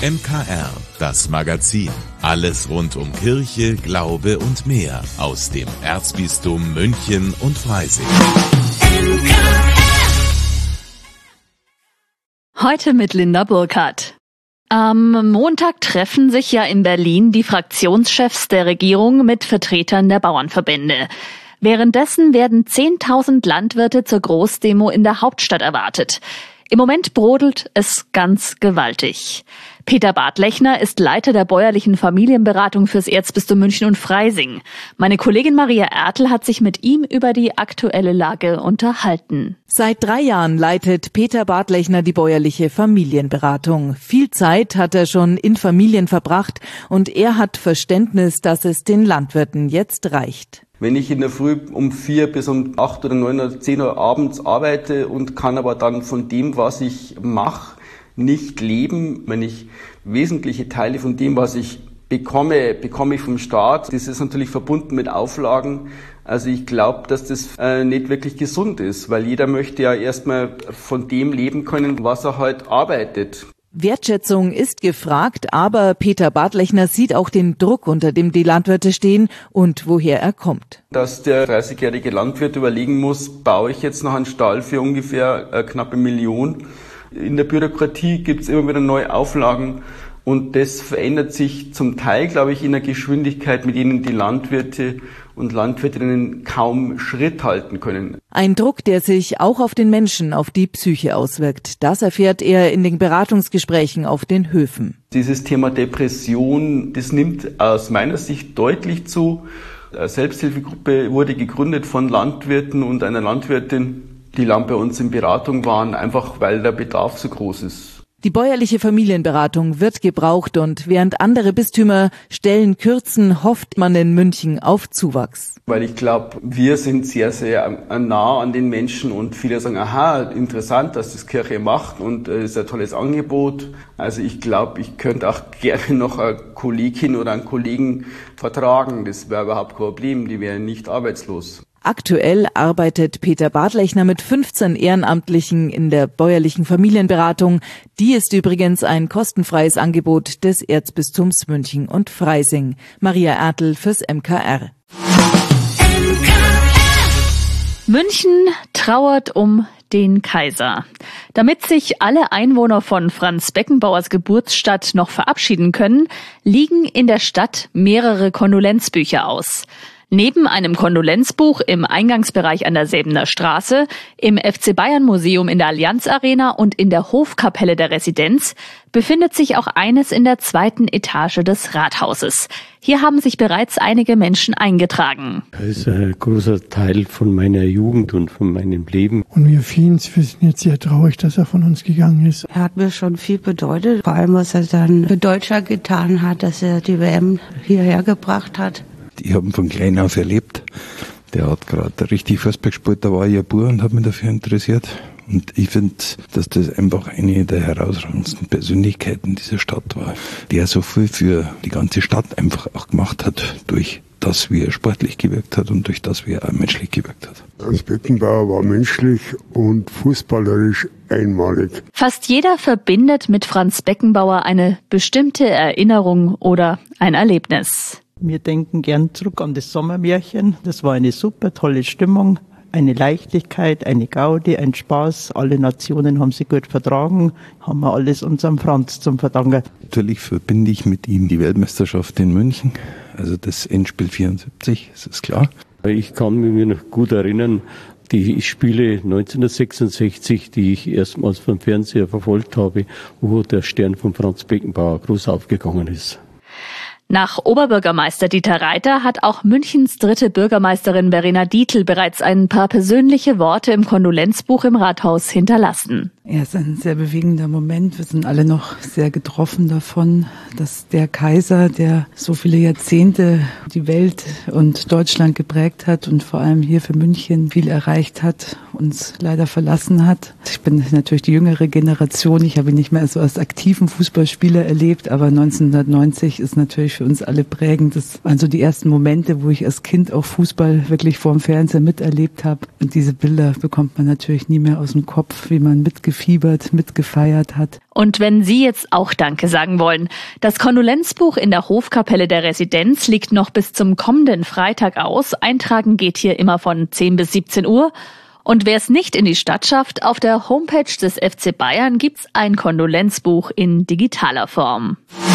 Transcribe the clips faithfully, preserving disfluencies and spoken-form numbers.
M K R, das Magazin. Alles rund um Kirche, Glaube und mehr aus dem Erzbistum München und Freising. Heute mit Linda Burkhardt. Am Montag treffen sich ja in Berlin die Fraktionschefs der Regierung mit Vertretern der Bauernverbände. Währenddessen werden zehntausend Landwirte zur Großdemo in der Hauptstadt erwartet. Im Moment brodelt es ganz gewaltig. Peter Bartlechner ist Leiter der bäuerlichen Familienberatung fürs Erzbistum München und Freising. Meine Kollegin Maria Ertl hat sich mit ihm über die aktuelle Lage unterhalten. Seit drei Jahren leitet Peter Bartlechner die bäuerliche Familienberatung. Viel Zeit hat er schon in Familien verbracht und er hat Verständnis, dass es den Landwirten jetzt reicht. Wenn ich in der Früh um vier bis um acht oder neun oder zehn Uhr abends arbeite und kann aber dann von dem, was ich mache, nicht leben, wenn ich wesentliche Teile von dem, was ich bekomme, bekomme ich vom Staat. Das ist natürlich verbunden mit Auflagen. Also ich glaube, dass das äh, nicht wirklich gesund ist, weil jeder möchte ja erstmal von dem leben können, was er halt arbeitet. Wertschätzung ist gefragt, aber Peter Bartlechner sieht auch den Druck, unter dem die Landwirte stehen und woher er kommt. Dass der dreißigjährige Landwirt überlegen muss, baue ich jetzt noch einen Stall für ungefähr äh, knappe Million. In der Bürokratie gibt es immer wieder neue Auflagen und das verändert sich zum Teil, glaube ich, in der Geschwindigkeit, mit denen die Landwirte und Landwirtinnen kaum Schritt halten können. Ein Druck, der sich auch auf den Menschen, auf die Psyche auswirkt. Das erfährt er in den Beratungsgesprächen auf den Höfen. Dieses Thema Depression, das nimmt aus meiner Sicht deutlich zu. Eine Selbsthilfegruppe wurde gegründet von Landwirten und einer Landwirtin, die lang bei uns in Beratung waren, einfach weil der Bedarf so groß ist. Die bäuerliche Familienberatung wird gebraucht und während andere Bistümer Stellen kürzen, hofft man in München auf Zuwachs. Weil ich glaube, wir sind sehr, sehr nah an den Menschen und viele sagen, aha, interessant, dass das Kirche macht und es äh, ist ein tolles Angebot. Also ich glaube, ich könnte auch gerne noch eine Kollegin oder einen Kollegen vertragen. Das wäre überhaupt kein Problem, die wären nicht arbeitslos. Aktuell arbeitet Peter Bartlechner mit fünfzehn Ehrenamtlichen in der bäuerlichen Familienberatung. Die ist übrigens ein kostenfreies Angebot des Erzbistums München und Freising. Maria Ertl fürs M K R. München trauert um den Kaiser. Damit sich alle Einwohner von Franz Beckenbauers Geburtsstadt noch verabschieden können, liegen in der Stadt mehrere Kondolenzbücher aus. Neben einem Kondolenzbuch im Eingangsbereich an der Säbener Straße, im F C Bayern Museum in der Allianz Arena und in der Hofkapelle der Residenz befindet sich auch eines in der zweiten Etage des Rathauses. Hier haben sich bereits einige Menschen eingetragen. Das ist ein großer Teil von meiner Jugend und von meinem Leben. Und wir vielen, wir sind jetzt sehr traurig, dass er von uns gegangen ist. Er hat mir schon viel bedeutet, vor allem was er dann für Deutschland getan hat, dass er die W M hierher gebracht hat. Ich habe ihn von klein auf erlebt. Der hat gerade richtig Fußball gespielt, da war ich ein Bub und habe mich dafür interessiert. Und ich finde, dass das einfach eine der herausragendsten Persönlichkeiten dieser Stadt war, der so viel für die ganze Stadt einfach auch gemacht hat, durch das, wie er sportlich gewirkt hat und durch das, wie er auch menschlich gewirkt hat. Franz Beckenbauer war menschlich und fußballerisch einmalig. Fast jeder verbindet mit Franz Beckenbauer eine bestimmte Erinnerung oder ein Erlebnis. Wir denken gern zurück an das Sommermärchen. Das war eine super tolle Stimmung, eine Leichtigkeit, eine Gaudi, ein Spaß. Alle Nationen haben sie gut vertragen, haben wir alles unserem Franz zum Verdanken. Natürlich verbinde ich mit ihm die Weltmeisterschaft in München, also das Endspiel vierundsiebzig, das ist klar. Ich kann mich noch gut erinnern, die Spiele neunzehnhundertsechsundsechzig, die ich erstmals vom Fernseher verfolgt habe, wo der Stern von Franz Beckenbauer groß aufgegangen ist. Nach Oberbürgermeister Dieter Reiter hat auch Münchens dritte Bürgermeisterin Verena Dietl bereits ein paar persönliche Worte im Kondolenzbuch im Rathaus hinterlassen. Ja, es ist ein sehr bewegender Moment. Wir sind alle noch sehr getroffen davon, dass der Kaiser, der so viele Jahrzehnte die Welt und Deutschland geprägt hat und vor allem hier für München viel erreicht hat, uns leider verlassen hat. Ich bin natürlich die jüngere Generation. Ich habe ihn nicht mehr so als aktiven Fußballspieler erlebt, aber neunzehnhundertneunzig ist natürlich für für uns alle prägend. Das waren so die ersten Momente, wo ich als Kind auch Fußball wirklich vorm Fernseher miterlebt habe. Und diese Bilder bekommt man natürlich nie mehr aus dem Kopf, wie man mitgefiebert, mitgefeiert hat. Und wenn Sie jetzt auch Danke sagen wollen, das Kondolenzbuch in der Hofkapelle der Residenz liegt noch bis zum kommenden Freitag aus. Eintragen geht hier immer von zehn bis siebzehn Uhr. Und wer es nicht in die Stadt schafft, auf der Homepage des F C Bayern gibt's ein Kondolenzbuch in digitaler Form.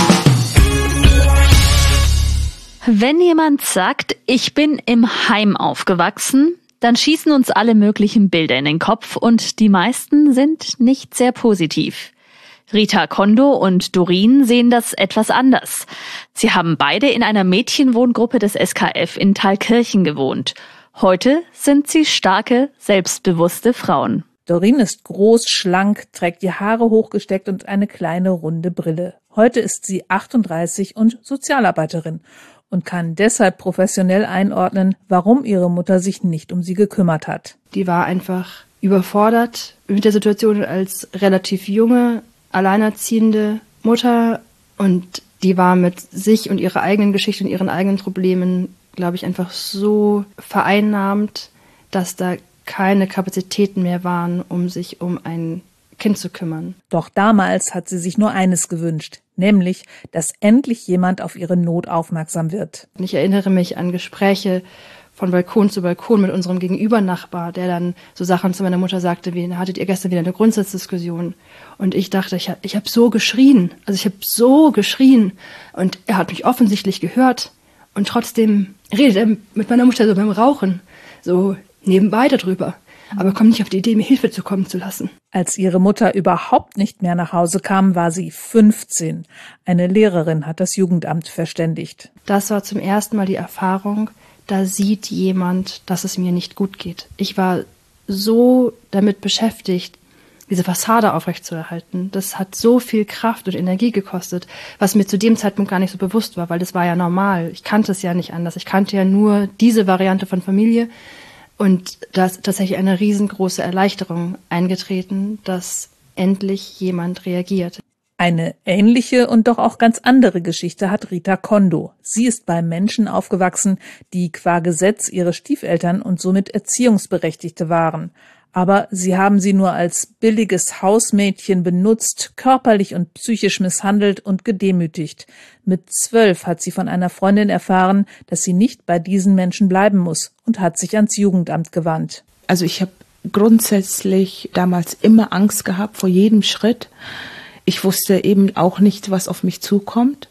Wenn jemand sagt, ich bin im Heim aufgewachsen, dann schießen uns alle möglichen Bilder in den Kopf und die meisten sind nicht sehr positiv. Rita Kondo und Doreen sehen das etwas anders. Sie haben beide in einer Mädchenwohngruppe des S K F in Thalkirchen gewohnt. Heute sind sie starke, selbstbewusste Frauen. Doreen ist groß, schlank, trägt die Haare hochgesteckt und eine kleine runde Brille. Heute ist sie achtunddreißig und Sozialarbeiterin und kann deshalb professionell einordnen, warum ihre Mutter sich nicht um sie gekümmert hat. Die war einfach überfordert mit der Situation als relativ junge, alleinerziehende Mutter und die war mit sich und ihrer eigenen Geschichte und ihren eigenen Problemen, glaube ich, einfach so vereinnahmt, dass da keine Kapazitäten mehr waren, um sich um ein Kind zu kümmern. Doch damals hat sie sich nur eines gewünscht, nämlich, dass endlich jemand auf ihre Not aufmerksam wird. Ich erinnere mich an Gespräche von Balkon zu Balkon mit unserem Gegenübernachbar, der dann so Sachen zu meiner Mutter sagte, wie, hattet ihr gestern wieder eine Grundsatzdiskussion? Und ich dachte, ich habe ich hab so geschrien, also ich habe so geschrien und er hat mich offensichtlich gehört. Und trotzdem redet er mit meiner Mutter so beim Rauchen, so nebenbei darüber. Aber kommt nicht auf die Idee, mir Hilfe zukommen zu lassen. Als ihre Mutter überhaupt nicht mehr nach Hause kam, war sie fünfzehn. Eine Lehrerin hat das Jugendamt verständigt. Das war zum ersten Mal die Erfahrung, da sieht jemand, dass es mir nicht gut geht. Ich war so damit beschäftigt, diese Fassade aufrechtzuerhalten. Das hat so viel Kraft und Energie gekostet, was mir zu dem Zeitpunkt gar nicht so bewusst war, weil das war ja normal. Ich kannte es ja nicht anders. Ich kannte ja nur diese Variante von Familie. Und da ist tatsächlich eine riesengroße Erleichterung eingetreten, dass endlich jemand reagiert. Eine ähnliche und doch auch ganz andere Geschichte hat Rita Kondo. Sie ist bei Menschen aufgewachsen, die qua Gesetz ihre Stiefeltern und somit Erziehungsberechtigte waren. Aber sie haben sie nur als billiges Hausmädchen benutzt, körperlich und psychisch misshandelt und gedemütigt. Mit zwölf hat sie von einer Freundin erfahren, dass sie nicht bei diesen Menschen bleiben muss und hat sich ans Jugendamt gewandt. Also ich habe grundsätzlich damals immer Angst gehabt vor jedem Schritt. Ich wusste eben auch nicht, was auf mich zukommt.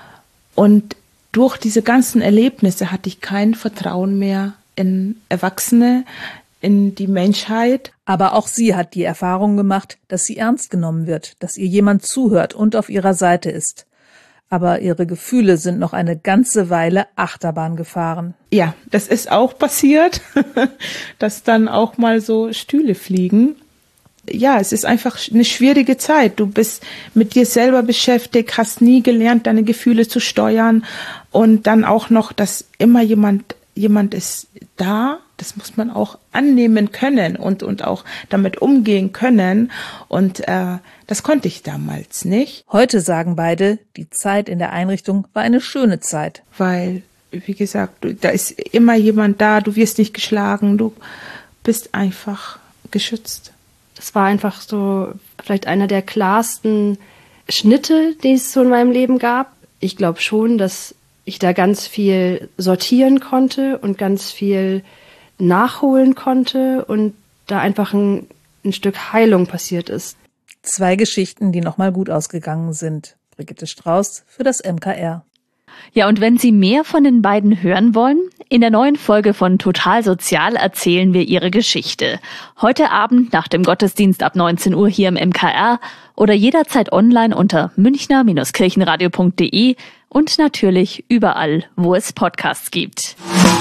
Und durch diese ganzen Erlebnisse hatte ich kein Vertrauen mehr in Erwachsene, in die Menschheit. Aber auch sie hat die Erfahrung gemacht, dass sie ernst genommen wird, dass ihr jemand zuhört und auf ihrer Seite ist. Aber ihre Gefühle sind noch eine ganze Weile Achterbahn gefahren. Ja, das ist auch passiert, dass dann auch mal so Stühle fliegen. Ja, es ist einfach eine schwierige Zeit. Du bist mit dir selber beschäftigt, hast nie gelernt, deine Gefühle zu steuern. Und dann auch noch, dass immer jemand, jemand ist da. Das muss man auch annehmen können und, und auch damit umgehen können. Und äh, das konnte ich damals nicht. Heute sagen beide, die Zeit in der Einrichtung war eine schöne Zeit. Weil, wie gesagt, da ist immer jemand da, du wirst nicht geschlagen, du bist einfach geschützt. Das war einfach so vielleicht einer der klarsten Schnitte, die es so in meinem Leben gab. Ich glaube schon, dass ich da ganz viel sortieren konnte und ganz viel nachholen konnte und da einfach ein, ein Stück Heilung passiert ist. Zwei Geschichten, die nochmal gut ausgegangen sind. Brigitte Strauß für das M K R. Ja, und wenn Sie mehr von den beiden hören wollen, in der neuen Folge von Total Sozial erzählen wir ihre Geschichte. Heute Abend nach dem Gottesdienst ab neunzehn Uhr hier im M K R oder jederzeit online unter münchner kirchenradio punkt de und natürlich überall, wo es Podcasts gibt.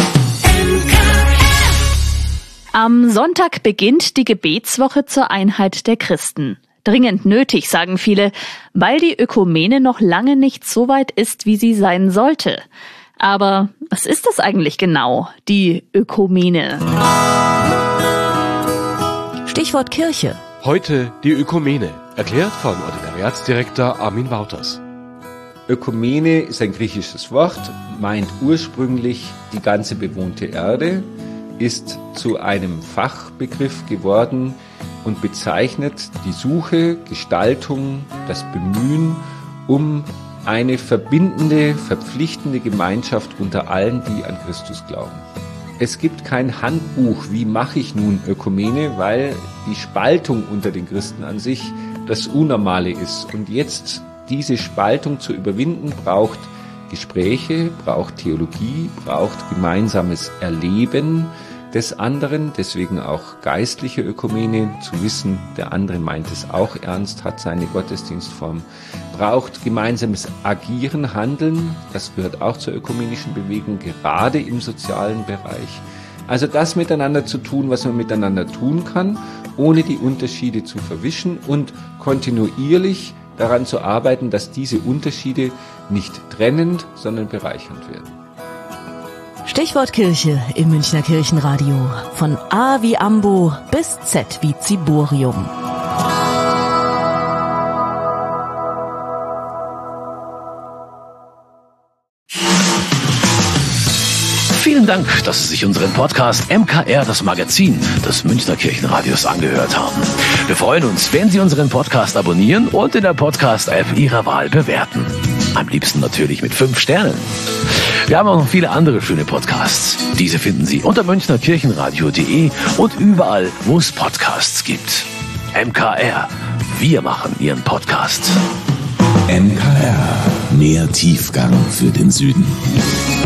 Am Sonntag beginnt die Gebetswoche zur Einheit der Christen. Dringend nötig, sagen viele, weil die Ökumene noch lange nicht so weit ist, wie sie sein sollte. Aber was ist das eigentlich genau, die Ökumene? Stichwort Kirche. Heute die Ökumene, erklärt von Ordinariatsdirektor Armin Wouters. Ökumene ist ein griechisches Wort, meint ursprünglich die ganze bewohnte Erde, ist zu einem Fachbegriff geworden und bezeichnet die Suche, Gestaltung, das Bemühen um eine verbindende, verpflichtende Gemeinschaft unter allen, die an Christus glauben. Es gibt kein Handbuch, wie mache ich nun Ökumene, weil die Spaltung unter den Christen an sich das Unnormale ist. Und jetzt diese Spaltung zu überwinden, braucht Gespräche, braucht Theologie, braucht gemeinsames Erleben des anderen, deswegen auch geistliche Ökumene, zu wissen, der andere meint es auch ernst, hat seine Gottesdienstform, braucht gemeinsames Agieren, Handeln, das gehört auch zur ökumenischen Bewegung, gerade im sozialen Bereich. Also das miteinander zu tun, was man miteinander tun kann, ohne die Unterschiede zu verwischen und kontinuierlich daran zu arbeiten, dass diese Unterschiede nicht trennend, sondern bereichernd werden. Stichwort Kirche im Münchner Kirchenradio. Von A wie Ambo bis Z wie Ziborium. Vielen Dank, dass Sie sich unseren Podcast M K R, das Magazin des Münchner Kirchenradios, angehört haben. Wir freuen uns, wenn Sie unseren Podcast abonnieren und in der Podcast-App Ihrer Wahl bewerten. Am liebsten natürlich mit fünf Sternen. Wir haben auch noch viele andere schöne Podcasts. Diese finden Sie unter münchner kirchenradio punkt de und überall, wo es Podcasts gibt. M K R, wir machen Ihren Podcast. M K R, mehr Tiefgang für den Süden.